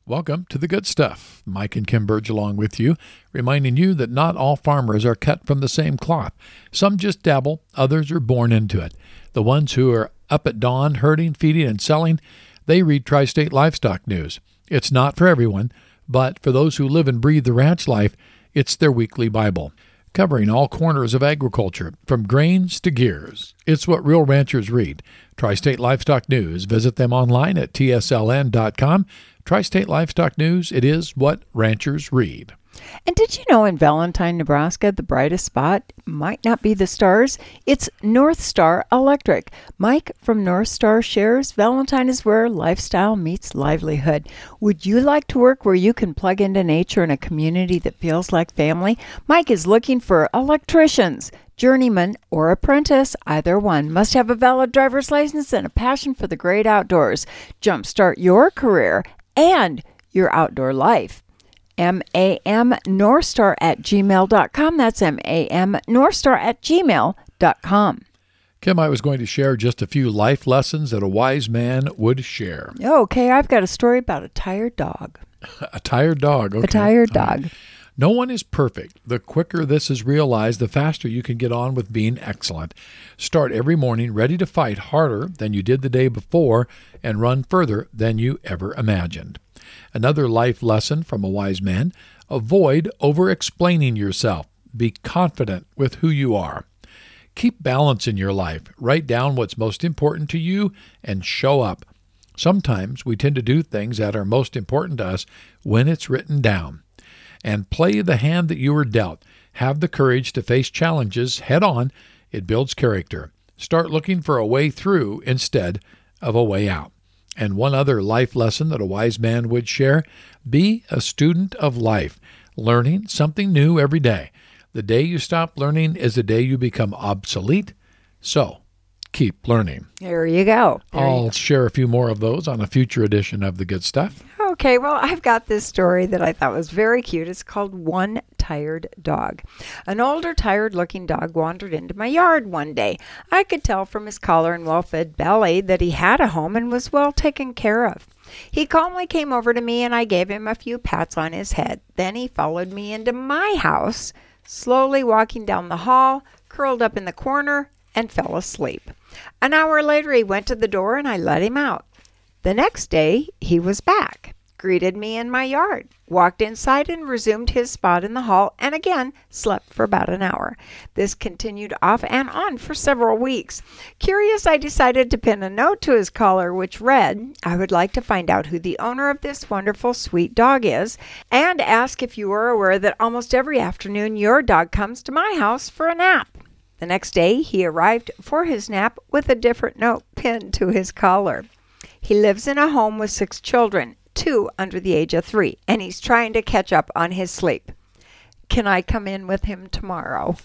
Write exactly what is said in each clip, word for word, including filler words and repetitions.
Welcome to The Good Stuff. Mike and Kim Burge along with you, reminding you that not all farmers are cut from the same cloth. Some just dabble, others are born into it. The ones who are up at dawn, herding, feeding, and selling, they read Tri-State Livestock News. It's not for everyone, but for those who live and breathe the ranch life, it's their weekly Bible, covering all corners of agriculture, from grains to gears. It's what real ranchers read. Tri-State Livestock News. Visit them online at T S L N dot com. Tri-State Livestock News, it is what ranchers read. And did you know in Valentine, Nebraska, the brightest spot might not be the stars? It's North Star Electric. Mike from North Star shares Valentine is where lifestyle meets livelihood. Would you like to work where you can plug into nature in a community that feels like family? Mike is looking for electricians, journeyman, or apprentice. Either one must have a valid driver's license and a passion for the great outdoors. Jumpstart your career and your outdoor life. M A M Northstar at gmail dot com. That's M A M Northstar at gmail dot com. Kim, I was going to share just a few life lessons that a wise man would share. Okay, I've got a story about a tired dog. A tired dog. Okay. A tired dog. Right. No one is perfect. The quicker this is realized, the faster you can get on with being excellent. Start every morning ready to fight harder than you did the day before and run further than you ever imagined. Another life lesson from a wise man: avoid over-explaining yourself. Be confident with who you are. Keep balance in your life. Write down what's most important to you and show up. Sometimes we tend to do things that are most important to us when it's written down. And play the hand that you were dealt. Have the courage to face challenges head on. It builds character. Start looking for a way through instead of a way out. And one other life lesson that a wise man would share: be a student of life, learning something new every day. The day you stop learning is the day you become obsolete. So keep learning. There you go. There I'll you share a few more of those on a future edition of The Good Stuff. Okay, well, I've got this story that I thought was very cute. It's called One Tired Dog. An older, tired-looking dog wandered into my yard one day. I could tell from his collar and well-fed belly that he had a home and was well taken care of. He calmly came over to me, and I gave him a few pats on his head. Then he followed me into my house, slowly walking down the hall, curled up in the corner, and fell asleep. An hour later, he went to the door, and I let him out. The next day, he was back, greeted me in my yard, walked inside and resumed his spot in the hall, and again slept for about an hour. This continued off and on for several weeks. Curious, I decided to pin a note to his collar which read, "I would like to find out who the owner of this wonderful, sweet dog is, and ask if you are aware that almost every afternoon your dog comes to my house for a nap." The next day, he arrived for his nap with a different note pinned to his collar. He lives in a home with six children, two under the age of three, and he's trying to catch up on his sleep. Can I come in with him tomorrow?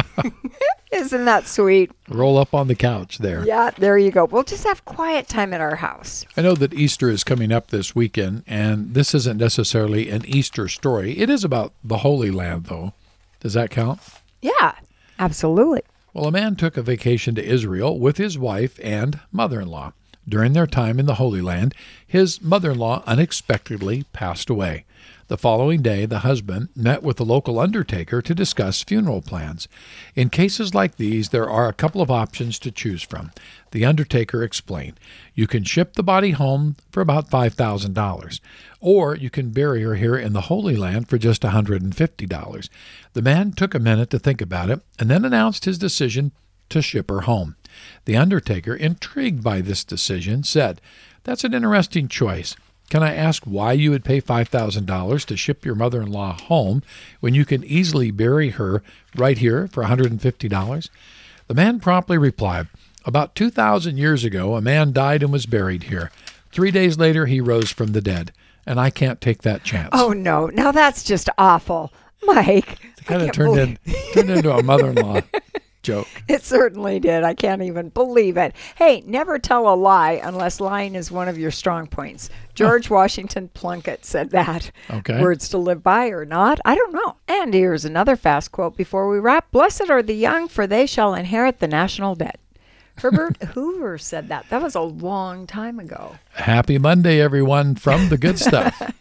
Isn't that sweet? Roll up on the couch there. Yeah, there you go. We'll just have quiet time at our house. I know that Easter is coming up this weekend, and this isn't necessarily an Easter story. It is about the Holy Land, though. Does that count? Yeah, absolutely. Well, a man took a vacation to Israel with his wife and mother-in-law. During their time in the Holy Land, his mother-in-law unexpectedly passed away. The following day, the husband met with the local undertaker to discuss funeral plans. In cases like these, there are a couple of options to choose from. The undertaker explained, "You can ship the body home for about five thousand dollars, or you can bury her here in the Holy Land for just one hundred fifty dollars. The man took a minute to think about it and then announced his decision to ship her home. The undertaker, intrigued by this decision, said, "That's an interesting choice. Can I ask why you would pay five thousand dollars to ship your mother-in-law home when you can easily bury her right here for one hundred fifty dollars? The man promptly replied, "About two thousand years ago, a man died and was buried here. Three days later, he rose from the dead, and I can't take that chance." Oh, no. Now that's just awful. Mike. It kind of turned, in, turned into a mother-in-law joke. It certainly did. I can't even believe it. Hey, never tell a lie unless lying is one of your strong points. George Washington Plunkett said that. Okay. Words to live by or not, I don't know. And here's another fast quote before we wrap. "Blessed are the young, for they shall inherit the national debt." Herbert Hoover said that. That was a long time ago. Happy Monday, everyone, from The Good Stuff.